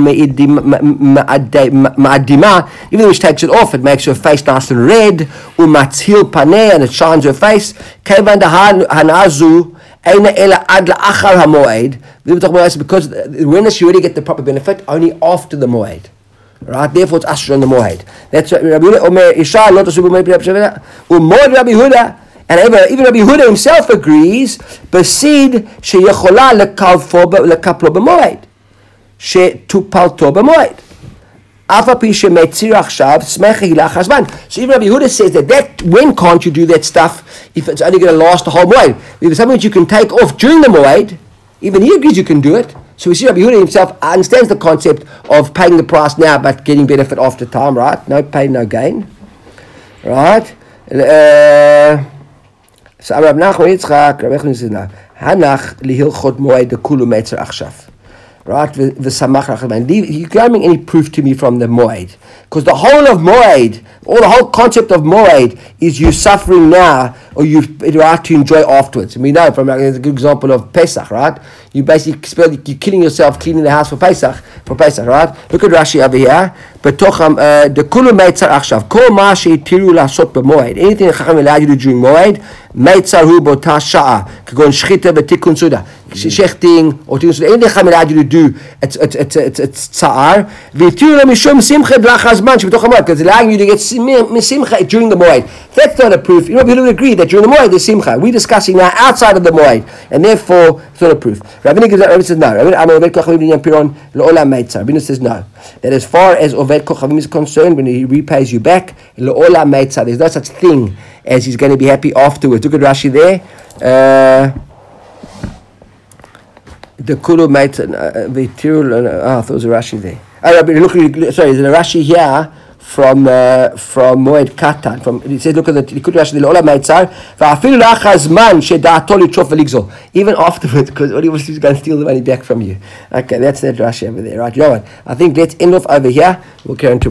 מאדימה, even though she takes it off, it makes her face nice and red, ומצהיל פניה, and it shines her face, כיוון דהנה זו, אינה אלא עד לאחר המועד, because when she already get the proper benefit, only after the moed. Right, therefore it's asher on the moed. That's what Rabbi Yehuda Omer, Isha, not a super moed, Umoed Rabbi Yehuda. And even Rabbi Yehuda himself agrees, Basid sheyechola lekaplo b'moed, shetupalto b'moed. Afa pi shemetzir achshav smecha hilach hazman. So even Rabbi Yehuda says that when can't you do that stuff if it's only going to last the whole moed? If it's something that you can take off during the moed, even he agrees you can do it. So we see Rabbi Yehuda himself understands the concept of paying the price now but getting benefit after time, right? No pain, no gain, right? So Rabbi Nachman Yitzchak, Rabbi Nachman says now, Hanach lihilchot moed dekulu meitzer achshav. Right? V'samach rachman. You can't bring any proof to me from the moed. Because the whole of moed, the whole concept of moed is you suffering now or you right to enjoy afterwards. And we know from a good example of Pesach, right? You basically you're killing yourself cleaning the house for Pesach, right? Look at Rashi over here. Betocham dekulu meitzer achshav. Kol ma sheitiru lasot b'moed. Anything that Chacham allowed you to do during moed, meitzer hu b'ota sha'a. Kagon shchita v'tikun suda. Shechting or tikun suda. Anything Chacham allowed you to do, it's tza'ar. V'itiru mishum simcha d'lachazman shebetoch moed. Because it's allowing you to get simcha during the moed. That's not a proof. You know, people agree that during the moed there's simcha. We're discussing now outside of the moed, and therefore it's not a proof. Rabbi says no. Rabbi says no. That as far as Oved Kochavim is concerned, when he repays you back, there's no such thing as he's going to be happy afterwards. Look at Rashi there. The Kulu mate, Vitirul, I thought it was a Rashi there. Sorry, there's a Rashi here from Moed Katan. It says, look at the Likud Rashi, the Olam Meitzar, Va'afilu lachazman she'da'ato litrof v'ligzol. Even afterwards, because all he was going to steal the money back from you. Okay, that's that Rashi over there. Right, you know what? I think let's end off over here. We'll carry on to